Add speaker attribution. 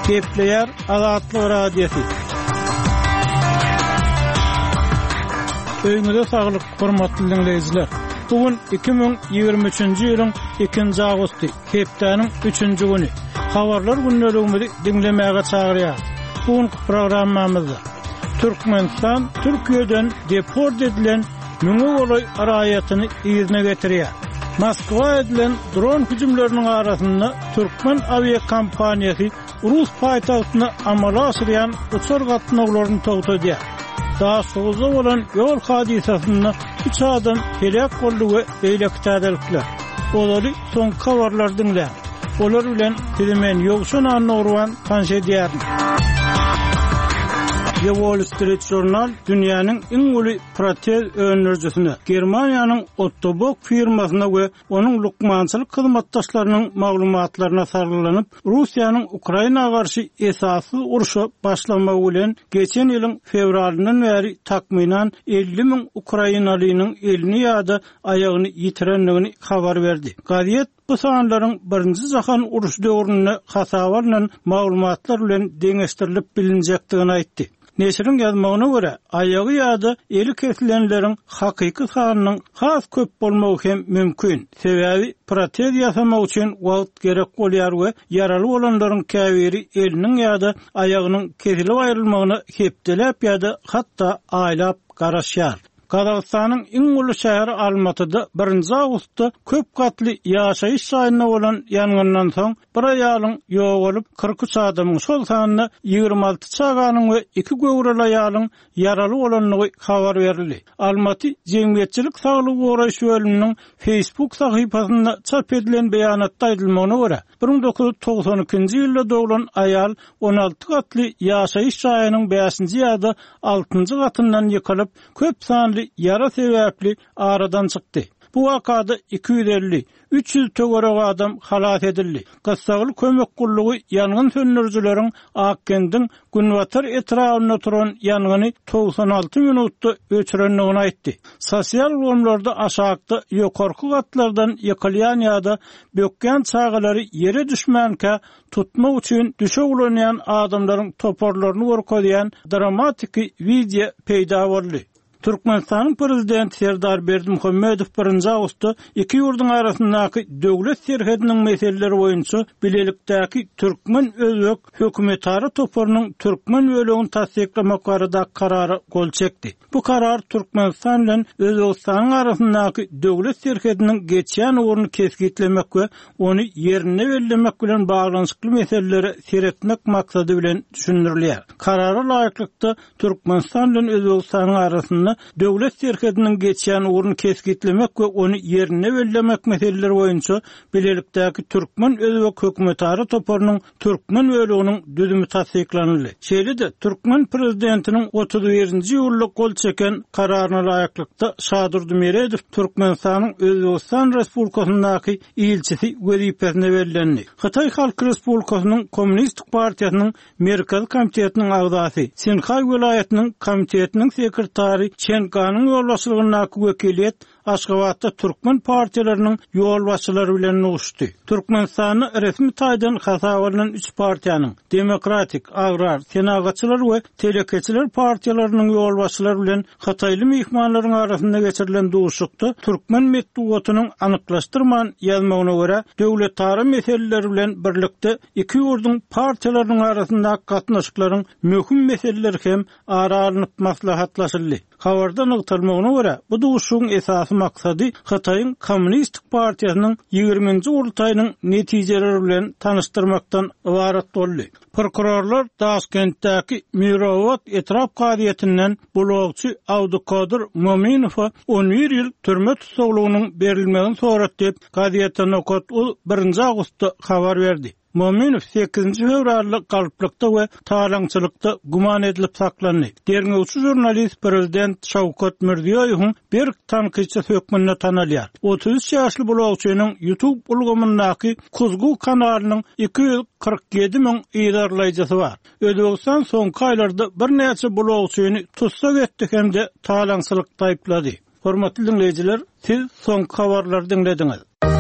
Speaker 1: Kepler Azatlyk Radiosu. Öýüňizde saglyk, hormatly dinleýijiler. Bugün 2023-nji ýylyň 2-nji agusty, hepdeniň 3-nji güni. Habarlar günlerimizi dinlemäge çagyrýar. Bugün programmamyzda Türkmenistan Türkiýeden deport edilen müňe bolay araýatyny ýerine getirýär. Moskwa edilen dron hüjümleriniň arasynda Türkmen aviakompaniýasy Rus paýtagtyna amala asyrýan uçar gatnaklaryny togtadýar. Daha soğuzda olan yol hadisasında 3 adam helak boldy we eýlektädelikler. Olary soňky habarlar dinle. Olar bilen Türkmen ýogşan anlawan tanşedýär. The Wall Street Journal dünýäniň iň uly protez öňürjüsini Germaniýanyň Ottobock firmasyna we onuň lukmançylyk hyzmatdaşlarynyň maglumatlaryna sarylanyp Russiýanyň Ukrainaga garşy esasy uruşa başlamagy bilen geçen ýylyň fevralynyň bäri takminan 50.000 Ukrainalynyň elini ýa-da aýagyny ýitirenligini habar berdi. Gaziet bu sanlaryň birinji jahan uruşy döwrüne hasabarla maglumatlar bilen deňeşdirilip bilinjekdigini aýtdy. Neşrin ýazmagyna görä, aýagy ýa-da eli kesilenleriň hakyky sanynyň has köp bolmagy hem mümkin. Sebäbi protez ýasamak üçin wagt gerek bolýar we ýaraly bolanlaryň käbiri eliniň ýa-da aýagynyň kesilip aýrylmagyny hepdelep ýa-da hatda aýlap garaşýar. Kazakstanyň iň uly şäheri Almatyda 1-nji awgustda köp gatly ýaşaýyş saýyna bolan ýangyndan soň bir aýalyň ýok bolup 43 adamyň şol sanyna 26 çaganyň we 2 göwrel aýalyň ýaraly bolanlygy habar berildi. Almaty Jemgyýetçilik saglygy goraýyş bölüminiň Facebook sahypasynda çap edilen beýanatda aýdylmagyna görä 1992-nji ýylda doglan aýal 16 gatly ýaşaýyş saýynyň 5-nji ýa-da 6-njy gatyndan ýykylyp köp sanly yara sebäpli aradan çykdy. Bu wakada 250-300 töwerek adam halat edildi. Gassagly kömek gullugy ýangyn söndürjüleriň Akkendiň Günwatar etrawyna turan ýangany 96 minutda öçürenligini aýtdy. Sosial gomlarda aşagda ýokarky gatlardan ýykylýan ýa-da bökgen çagalary ýere düşmänkä tutmak üçin düşe ulanýan adamlaryň toparlaryny görkezýän dramatik video peýda boldy. Türkmenistanyň prezidenti Serdar Berdimuhammedow 1-nji awgustda iki ýurduň arasyndaky döwlet serhediniň meseleleri boýunça bilelikdäki Türkmen özbek hökümetary toparynyň Türkmen bölegini tasdiklamak barada karary gol çekdi. Bu karar Türkmenistan bilen Özbekistanyň arasyndaky döwlet serhediniň geçýän uruny keskitlemek we ony ýerine bellemek bilen baglanyşykly meseleleri seretmek maksady bilen düşündirilýär. Karara laýyklykda Türkmenistan bilen Özbekistanyň arasynda döwlet serhediniň geçýän uruny keskitlemek we ony ýerine bellemek meseleleri boýunça bilelikdäki Türkmen özbek hökümetary toparynyň Türkmen böleginiň düzümi tasdiklandy. Şeýle-de Türkmen prezidentiniň 31-nji ýylda gol çeken kararyna laýyklykda Şadur Dümeredow Türkmenistanyň Özbekistan Respublikasyndaky ilçisi wezipesine berilendi. Hatay Halk Respublikasynyň Kommunistik Partiýasynyň Merkez Komitetiniň agzasy, Sinhay welaýatynyň komitetiniň sekretary Çenkanyň ýolbaşçylygynaky wekiliýet Aşgabatda Türkmen partiýalarynyň ýolbaşçylary bilen uçdy. Türkmenistany resmi taýdan hasabalynan 3 partiýanyň Demokratik, Agrar, Senagatçylar we Telekeçiler partiýalarynyň ýolbaşçylary bilen Hataýly mehmanlaryň arasynda geçirilen duşukda Türkmen medeniýetiniň anyklaşdyrman ýazmagyna görä döwletary meseleleri bilen birlikde iki ýurduň partiýalarynyň arasynda gatnaşyklaryň möhüm meseleleri hem aralanyp maslahatlaşyldy. Habarda noktalmagyna görä bu duşugyň esasy maksady Hataýyň Kommunistik Partiýasynyň 20-nji gurultaýynyň netijeleri bilen tanışdyrmakdan ibaret boldy. Prokurorlar Taşkentdäki Mirovot etraf gaziýetinden blogçy Awdukadir Mominowa 11 ýyl türme tutuklugynyň berilmegini sorat dep gaziýetden okat 1-nji awgustda habar berdi. Mominow 8-nji fevralda galyplykda we talaňçylykda guman edilip saklandy. Derňewçi jurnalist prezident Şawkat Mirziýowyň bir tanqyçy hökmünde tanalýar. 33 ýaşly blogçynyň YouTube ulgamyndaky Kuzgu kanalynyň 247.000 ýydarlaýjysy bar. Özbekistan soňky aýlarda bir näçe blogçyny tutsak etdi hemde talaňçylykda aýplady. Hormatly dinleýijiler, siz soňky habarlary dinlediňiz.